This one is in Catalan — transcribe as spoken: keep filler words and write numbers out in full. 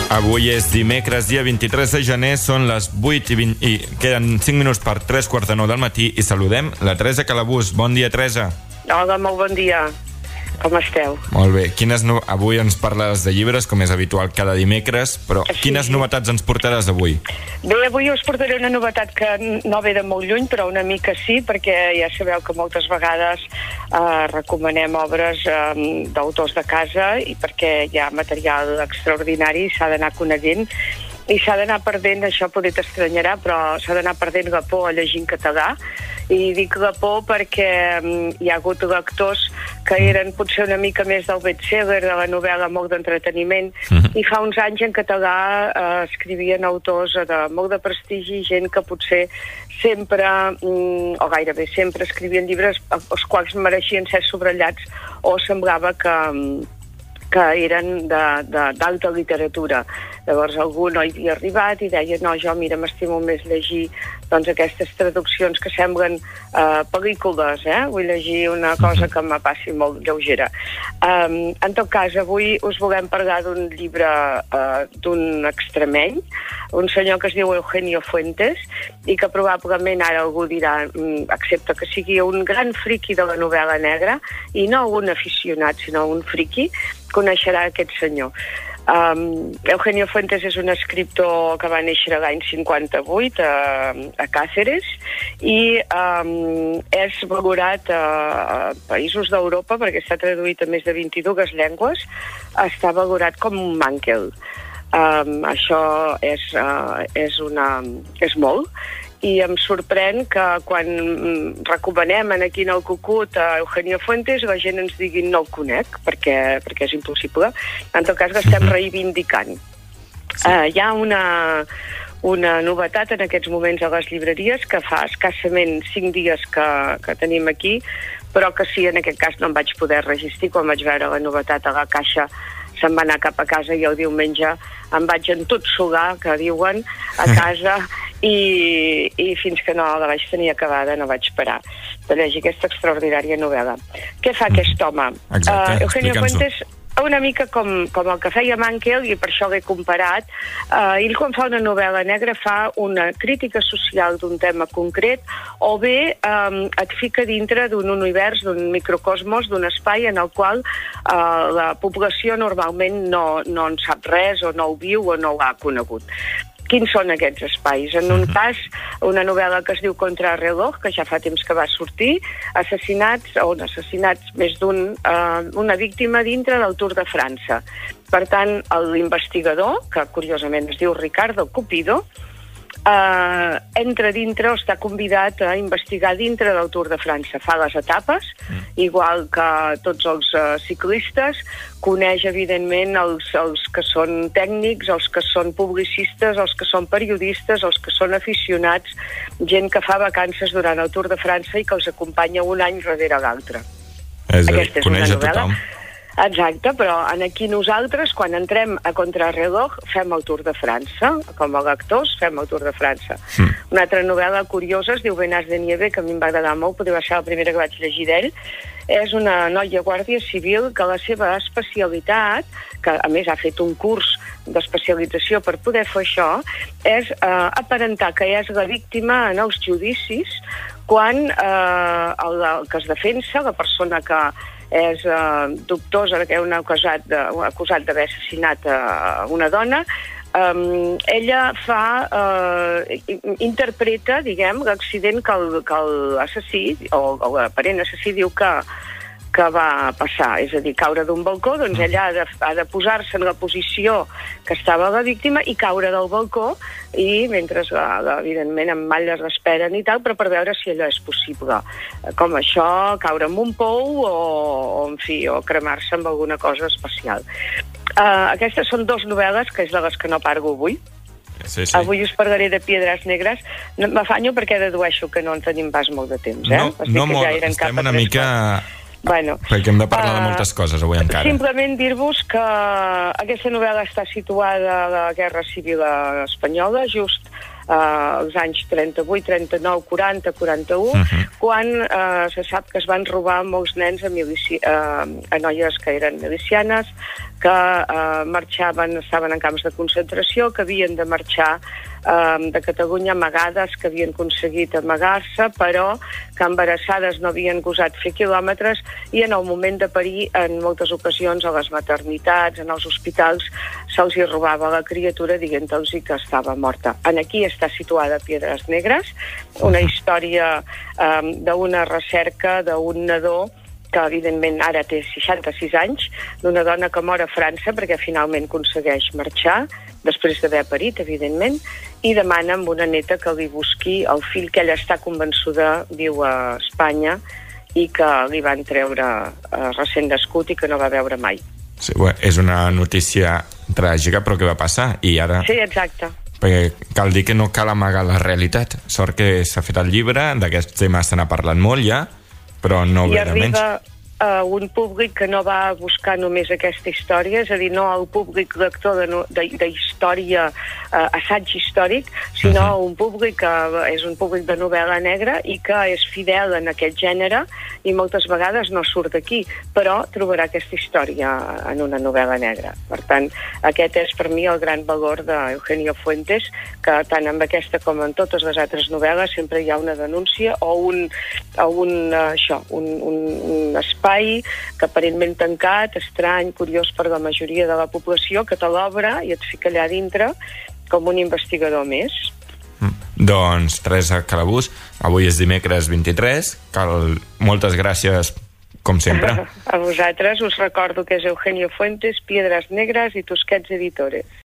Avui és dimecres, dia vint-i-tres de gener, són les vuit i, vint, i queden cinc minuts per tres quarts de nou del matí i saludem la Teresa Calabús. Bon dia, Teresa. Hola, molt bon dia. Com esteu? Molt bé. Quines no... Avui ens parles de llibres, com és habitual cada dimecres, però sí. Quines novetats ens portaràs avui? Bé, avui us portaré una novetat que no ve de molt lluny, però una mica sí, perquè ja sabeu que moltes vegades eh, recomanem obres eh, d'autors de casa i perquè hi ha material extraordinari i s'ha d'anar coneixent i s'ha d'anar perdent, això poder t'estranyarà, però s'ha d'anar perdent la por a llegir en català. I dic la por perquè um, hi ha hagut lectors que eren potser una mica més del best-seller, de la novel·la molt d'entreteniment, uh-huh. i fa uns anys en català eh, escrivien autors de molt de prestigi, gent que potser sempre, um, o gairebé sempre, escrivien llibres els quals mereixien ser subratllats o semblava que... Um, que eren d'alta literatura. Llavors algú no hi havia arribat i deia, no, jo, mira, m'estimo més llegir doncs, aquestes traduccions que semblen eh, pel·lícules, eh? Vull llegir una cosa que me passi molt lleugera. Um, en tot cas, avui us volem parlar d'un llibre uh, d'un extremeny, un senyor que es diu Eugenio Fuentes, i que probablement ara algú dirà, excepte que sigui un gran friqui de la novel·la negra, i no un aficionat, sinó un friqui, coneixerà aquest senyor. Um, Eugenio Fuentes és un escriptor que va néixer l'any cinquanta-vuit a, a Càceres i um, és valorat a, a països d'Europa, perquè està traduït a més de vint-i-dues llengües, està valorat com un Mankel. Um, això és, uh, és, una, és molt, i em sorprèn que quan recomanem aquí en el Cucut a Eugenio Fuentes la gent ens digui no el conec, perquè, perquè és impossible. En tot cas l'estem reivindicant. Sí. Uh, hi ha una, una novetat en aquests moments a les llibreries que fa escassament cinc dies que, que tenim aquí, però que sí, en aquest cas no em vaig poder resistir quan vaig veure la novetat a la caixa. Se'n va anar cap a casa i el diumenge em vaig entotsugar, que diuen, a casa, i, i fins que no la vaig tenir acabada no vaig parar de llegir aquesta extraordinària novel·la. Què fa aquest home? Exacte, uh, Eugenio Fuentes, una mica com, com el que feia Mankel, i per això l'he comparat, uh, ell quan fa una novel·la negra fa una crítica social d'un tema concret, o bé um, et fica dintre d'un univers, d'un microcosmos, d'un espai en el qual uh, la població normalment no, no en sap res, o no ho viu, o no ho ha conegut. Quins són aquests espais? En un cas, una novel·la que es diu Contrarreloj, que ja fa temps que va sortir, assassinats, o assassinats més d'un, eh, una víctima dintre del Tour de França. Per tant, l'investigador, que curiosament es diu Ricardo Cupido, Uh, entra dintre o està convidat a investigar dintre del Tour de França. Fa les etapes, mm. igual que tots els uh, ciclistes, coneix evidentment els, els que són tècnics, els que són publicistes, els que són periodistes, els que són aficionats, gent que fa vacances durant el Tour de França i que els acompanya un any darrere l'altre. És a dir, coneix a tothom. Exacte, però aquí nosaltres, quan entrem a Contrarreloj, fem el Tour de França, com a lectors fem el Tour de França. Mm. Una altra novel·la curiosa es diu Venas de Nieve, que a mi em va agradar molt, potser va ser la primera que vaig llegir d'ell. És una noia guàrdia civil que la seva especialitat, que a més ha fet un curs d'especialització per poder fer això, és eh, aparentar que és la víctima en els judicis quan eh, el, el que es defensa, la persona que és eh, dubtosa que un acusat de, acusat d'haver assassinat a una dona, um, ella fa eh, interpreta, diguem, l'accident que l'assassí, o, o l'aparent assassí diu que que va passar, és a dir, caure d'un balcó, doncs ella ha de, ha de posar-se en la posició que estava la víctima i caure del balcó, i mentre, la, la, evidentment, amb malles l'esperen i tal, però per veure si allò és possible. Com això, caure en un pou o, o en fi, o cremar-se amb alguna cosa especial. Uh, aquestes són dues novel·les, que és de les que no parlo avui. Sí, sí. Avui us parlaré de Piedres Negres. M'afanyo perquè dedueixo que no en tenim pas molt de temps, eh? No, no molt, ja estem una mica... Bueno, perquè hem de parlar uh, de moltes coses avui encara. Simplement dir-vos que aquesta novel·la està situada a la Guerra Civil Espanyola, just als anys trenta-vuit, trenta-nou, quaranta, quaranta-u, uh-huh. quan eh, se sap que es van robar molts nens a, milici uh, a noies que eren milicianes, que uh, marxaven, estaven en camps de concentració, que havien de marxar uh, de Catalunya amagades, que havien aconseguit amagar-se, però que embarassades no havien gosat fer quilòmetres i en el moment de parir, en moltes ocasions, a les maternitats, en els hospitals, se'ls hi robava la criatura dient-los que estava morta. En aquí està situada Piedras Negras, una història um, d'una recerca d'un nadó que evidentment ara té seixanta-sis anys, d'una dona que mor a França perquè finalment aconsegueix marxar, després d'haver parit, evidentment, i demana amb una neta que li busqui el fill que ella està convençuda viu a Espanya i que li van treure eh, recent nascut i que no va veure mai. Sí, bé, és una notícia tràgica, però què va passar? I ara... Sí, exacte. Perquè cal dir que no cal amagar la realitat. Sort que s'ha fet el llibre, d'aquests temes se n'ha parlat molt ja, però no ve de menys. I arriba a un públic que no va buscar només aquesta història, és a dir, no el públic lector de, de, de història, eh, assaig històric, sinó uh-huh. un públic que és un públic de novel·la negra i que és fidel en aquest gènere i moltes vegades no surt d'aquí, però trobarà aquesta història en una novel·la negra. Per tant, aquest és per mi el gran valor d'Eugenio Fuentes, que tant amb aquesta com en totes les altres novel·les sempre hi ha una denúncia o un, o un, uh, això, un, un, un espai que aparentment tancat, estrany, curiós per la majoria de la població, que te l'obre i et fica allà dintre com un investigador més. Mm. Doncs, Teresa Calabús, avui és dimecres vint-i-tres, cal... moltes gràcies, com sempre. A vosaltres us recordo que és Eugenio Fuentes, Piedras Negras i Tusquets Editores.